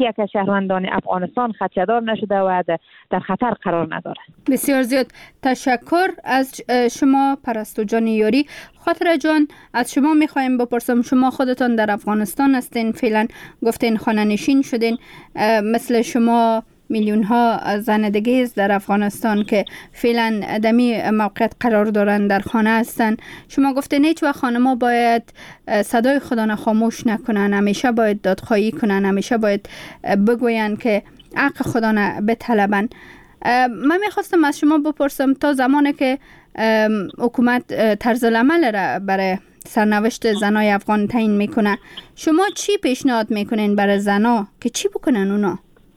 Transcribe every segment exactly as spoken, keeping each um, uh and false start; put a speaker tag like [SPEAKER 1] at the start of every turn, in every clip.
[SPEAKER 1] یکی یک از شهروندان افغانستان خدشه‌دار نشده و در خطر قرار نداره.
[SPEAKER 2] بسیار زیاد تشکر از شما پرستو جان یاری. خاطره جان، از شما میخوایم بپرسم، شما خودتان در افغانستان هستین، فعلا گفتین خانه نشین شدین، مثل شما میلیون ها زن دیگه در افغانستان که فعلا دمی موقعیت قرار دارن در خانه هستن. شما گفتین هیچ وقت خانم‌ها باید صدای خدا خاموش نکنن، همیشه باید دادخواهی کنن، همیشه باید بگوین که حق خدا بطلبن. من میخواستم از شما بپرسم تا زمانی که حکومت طرز العمل را برای سرنوشت زنای افغان تعیین میکنه، شما چی پیشنهاد میکنین برای زنا که چی بکنن اونا؟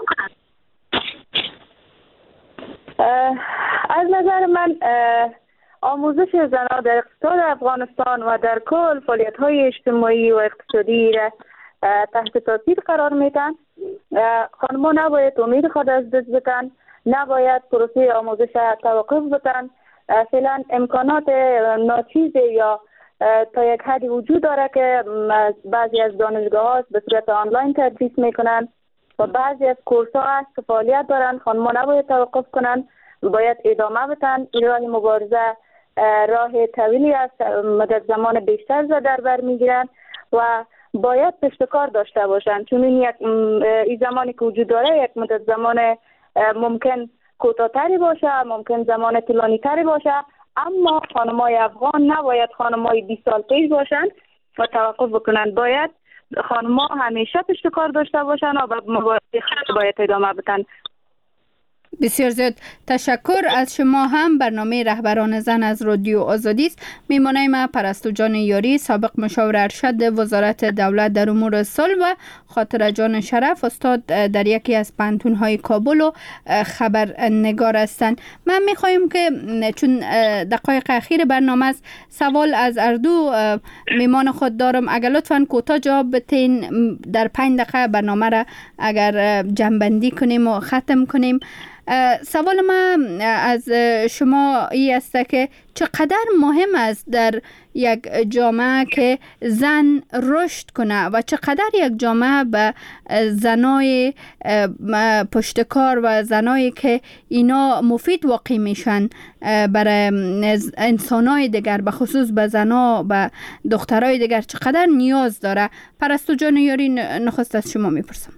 [SPEAKER 3] از نظر من آموزش زنان در اقتصاد افغانستان و در کل فعالیت‌های اجتماعی و اقتصادی را تحت تاثیر قرار میدن. خانم‌ها نباید امید خود از دست بدن، نباید پروسه آموزش توقف بدن. فعلا امکانات ناچیز یا تا یک حدی وجود داره که بعضی از دانشگاه‌ها به صورت آنلاین تدریس میکنن و بعضی از کورس‌ها هست که فعالیت دارن. خانم‌ها نباید توقف کنن، باید ادامه بدن. این راه مبارزه راه طویلی است، مدت زمان بیشتر را در بر میگیرن و باید پشتکار داشته باشن، چون این یک این زمانی که وجود داره یک مدت زمان ممکن کوتاه‌تری باشه، ممکن زمان طولانی تری باشه، اما خانم‌های افغان نباید خانم‌های بیست سال پیش باشن و توقف بکنن. باید خانم‌ها همیشه پشتکار داشته باشن و به مبارزه خود باید ادامه بدن.
[SPEAKER 2] بسیار زیاد تشکر از شما. هم برنامه رهبران زن از رادیو آزادی است. میمانه ما پرستو جان یاری، سابق مشاور ارشد وزارت دولت در امور صلح، و خاطره جان شرف، استاد در یکی از پانتون‌های کابل و خبرنگار هستند. من میخوایم که چون دقایق اخیر برنامه است، سوال از اردو میمان خود دارم، اگر لطفاً کوتاه جواب بتین در پنج دقیقه برنامه را اگر جمع‌بندی کنیم و ختم کنیم. سوال ما از شما این است که چقدر مهم است در یک جامعه که زن رشد کنه و چقدر یک جامعه به زنای پشتکار و زنایی که اینا مفید واقع میشن برای انسانای دیگر، به خصوص به زنا و دخترای دیگر، چقدر نیاز داره. پرستو جان یاری، نخست از شما میپرسم.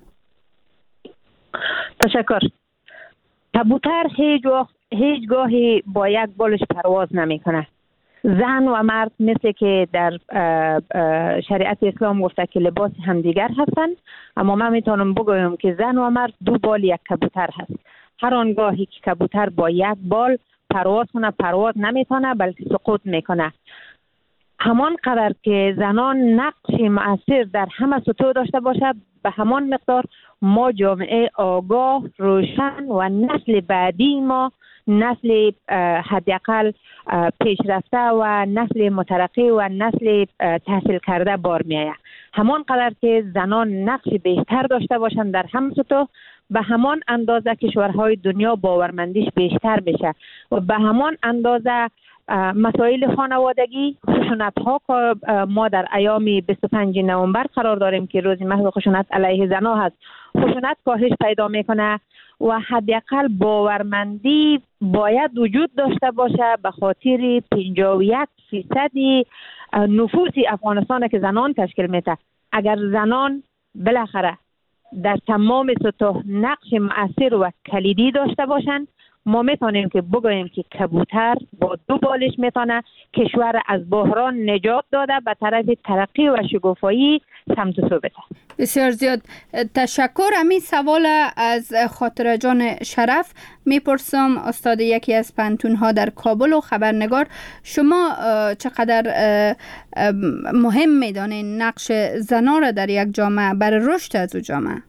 [SPEAKER 1] تشکر. کبوتر هیچ وقت هیچ گاهی با یک بالش پرواز نمی کنه. زن و مرد مثل که در شریعت اسلام گفته که لباس همدیگر هستن، اما من میتونم بگویم که زن و مرد دو بال یک کبوتر هست. هر آنگاهی که کبوتر با یک بال پرواز کنه، پرواز نمیتونه بلکه سقوط میکنه. همان قدر که زنان نقش مؤثر در همه سطوح داشته باشه، به همان مقدار ما جامعه آگاه، روشن و نسل بعدی ما نسل حداقل پیشرفته و نسل مترقی و نسل تحصیل کرده بار میآید. همان قدر که زنان نقش بیشتر داشته باشند در همه سطوح، به همان اندازه کشورهای دنیا باورمندیش بیشتر بشه و به همان اندازه مسائل خانوادگی، خشونت ها که ما در ایام بیست و پنجم نوامبر قرار داریم که روز محو خشونت علیه زنان هست، خشونت کاهش پیدا میکنه و حداقل باورمندی باید وجود داشته باشه به خاطر پنجاه و یک فیصد نفوس افغانستان که زنان تشکیل میده. اگر زنان بالاخره در تمام سطوح نقش مؤثر و کلیدی داشته باشند، ما میتونیم که بگوییم که کبوتر با دو بالش میتونه کشور از بحران نجات داده به طرف ترقی و شکوفایی سمت سو بده.
[SPEAKER 2] بسیار زیاد تشکر. همین سوال از خاطره جان شرف میپرسم، استاد یکی از پانتون ها در کابل و خبرنگار. شما چقدر مهم میدانین نقش زنان را در یک جامعه برای رشد از او جامعه؟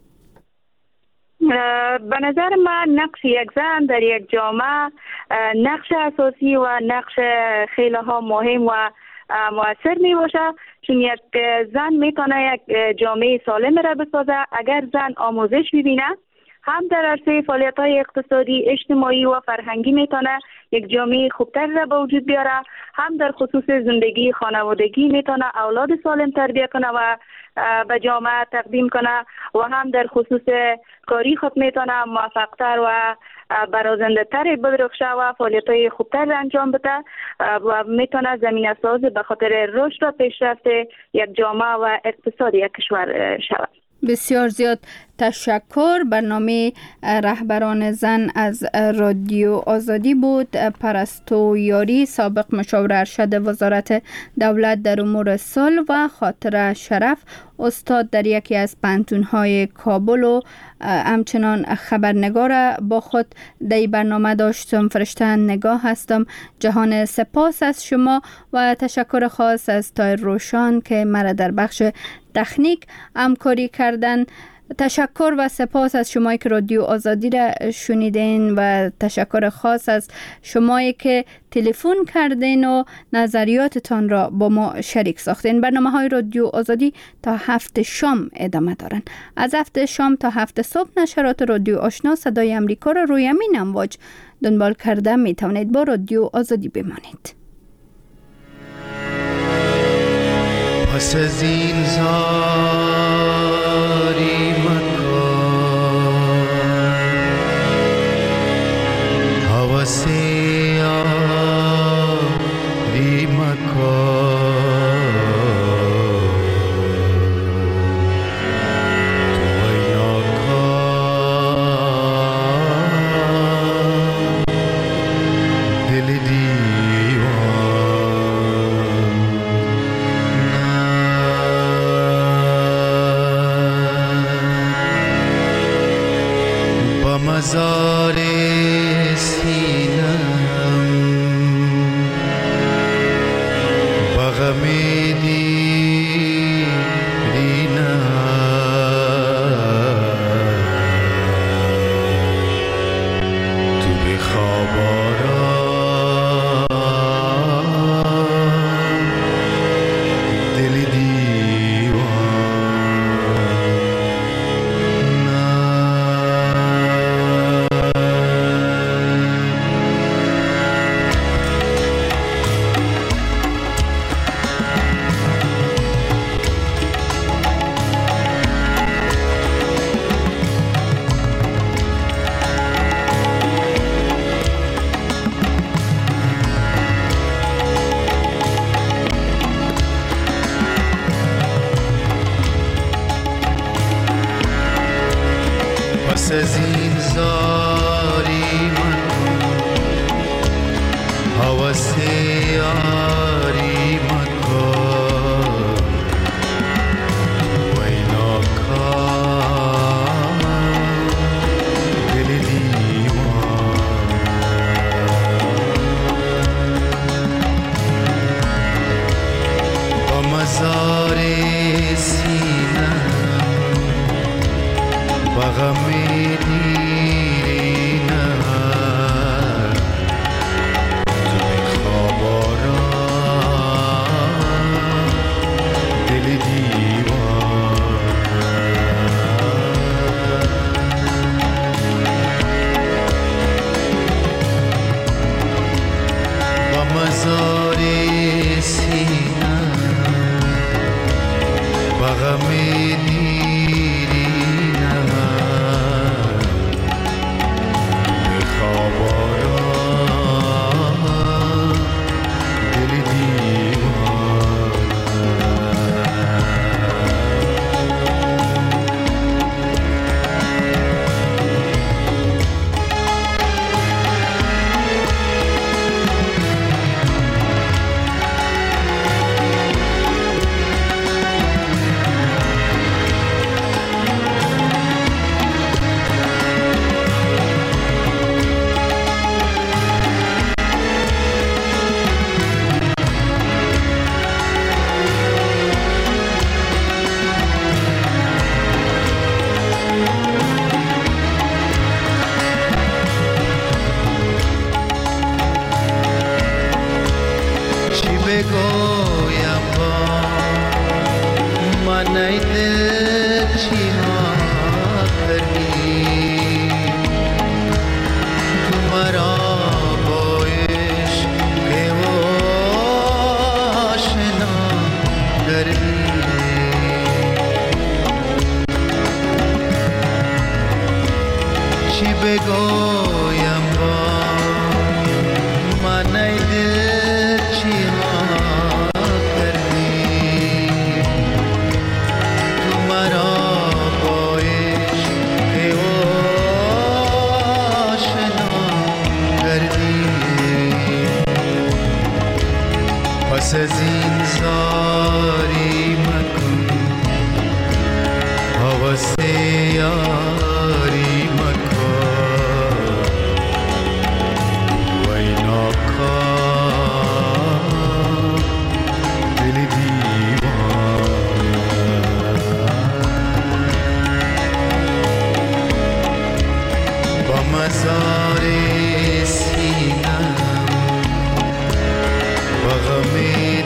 [SPEAKER 3] به نظر من نقش یک زن در یک جامعه نقش اساسی و نقش خیلی ها مهم و مؤثر می باشه، چون یک زن میتونه یک جامعه سالم را بسازه. اگر زن آموزش ببینه، هم در عرصه فعالیت‌های اقتصادی، اجتماعی و فرهنگی میتونه یک جامعه خوبتر را به وجود بیاره، هم در خصوص زندگی خانوادگی میتونه اولاد سالم تربیت کنه و به جامعه تقدیم کنه و هم در خصوص کاری خود میتونه موفقتر و برازنده تر بدرخشه و فعالیت های خوبتر انجام بده و میتونه زمینه ساز به خاطر رشد و پیشرفت یک جامعه و اقتصاد یک کشور شود.
[SPEAKER 2] بسیار زیاد تشکر. برنامه رهبران زن از رادیو آزادی بود. پرستو یاری، سابق مشاور ارشد وزارت دولت در امور صلح و خاطر شرف، استاد در یکی از پانتون‌های کابل و همچنان خبرنگار با خود در برنامه داشتم. فرشته نگاه هستم. جهان سپاس از شما و تشکر خاص از تایر روشان که مرا در بخش تکنیک همکاری کردن. تشکر و سپاس از شمایی که رادیو آزادی را شنیدین و تشکر خاص از شمایی که تلفن کردین و نظریاتتان را با ما شریک ساختین. برنامه های رادیو آزادی تا هفت شام ادامه دارن. از هفت شام تا هفت صبح نشرات رادیو آشنا صدای امریکا را روی همین امواج دنبال کرده می توانید. با رادیو آزادی بمانید.
[SPEAKER 4] پس از این زاری مکن، حوث یاری مکن، تو یا کن دل مزار سینم بغم دیرینم، تو به خواب آرام دل پس از این زاری مکن، حوث یاری مکن، وینا کن دل دیوان، با مزار سینه بغم دیرینم، تو به خواب آرام دل دیوان، با مزار سینه بغم دیرینم، چی بگویم با من ای دل چی ها کردی تو مرا با عشق آشنا کردی پس از این زاری مکن حواس یاری مکن وای ناکام دل دیوانه با مزار سینم و غم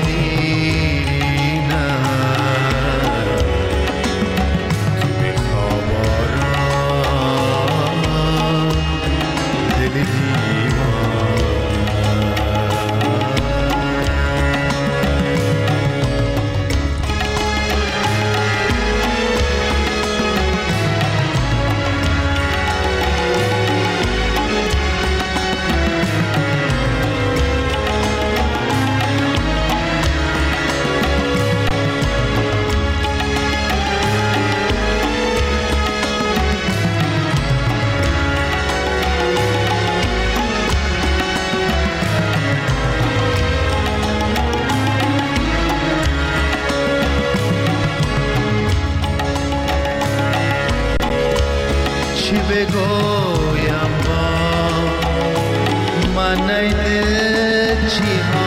[SPEAKER 4] چی بگویم با من ای دل چی ها